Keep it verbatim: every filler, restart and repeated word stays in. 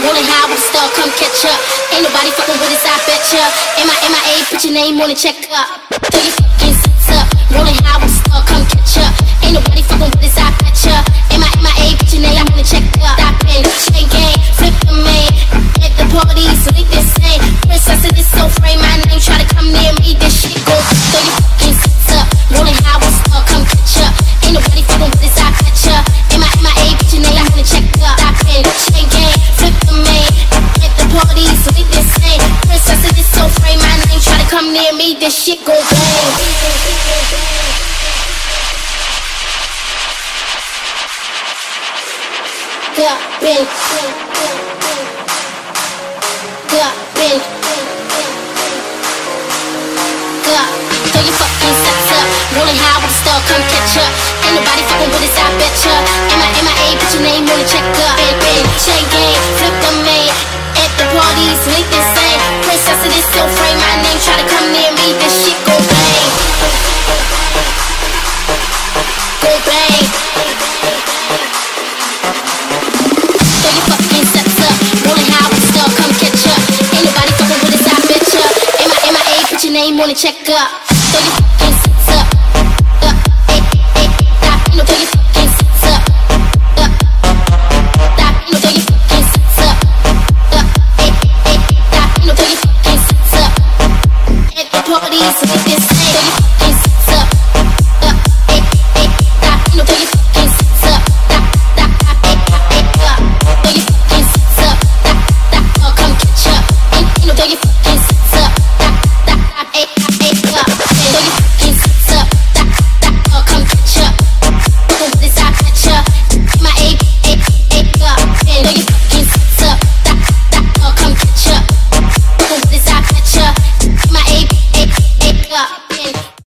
rolling high with a star, come catch up. Ain't nobody fucking with us, I betcha. M I M I A, put your name on the check up. Throw your fucking sets up, rolling high with a star, come catch up. Ain't nobody fucking with us, I betcha. M I M I A, put your name on the check up. Stop in, chain gang, flip the main. At the party, so they insane. Princess of this soul frame, my name, try to come near me, this shit go. Throw your fucking sets up, rolling high with a star, come catch up. Ain't nobody fucking with us, I betcha. M I M I A, put your name on the check up. Stop in, chain gang, flip the main. At the party, so they insane. Princess of this soul frame, my name, try to come near me, this shit go bang. Got been, got been, got. Throw your fucking sets up, rolling high with a star, come catch up. Ain't nobody fucking with us, I betcha. M I M I A, put your name on the check up. Bang bang, chain gang, flip the main. At the party, so they insane. Princess of this soul frame, my name, try to come near me, this shit go bang. Go bang. Throw your fucking sets up, rolling high with a star, come catch up. Ain't nobody fucking with us, I betcha. M I M I A, put your name on the check up. Throw your fucking sets up, up, eh, eh, stop, you know, throw your fucking sets up, up, stop, you know, throw your fucking sets up, up, eh, eh, stop, you know, throw your fucking sets up. At the parties,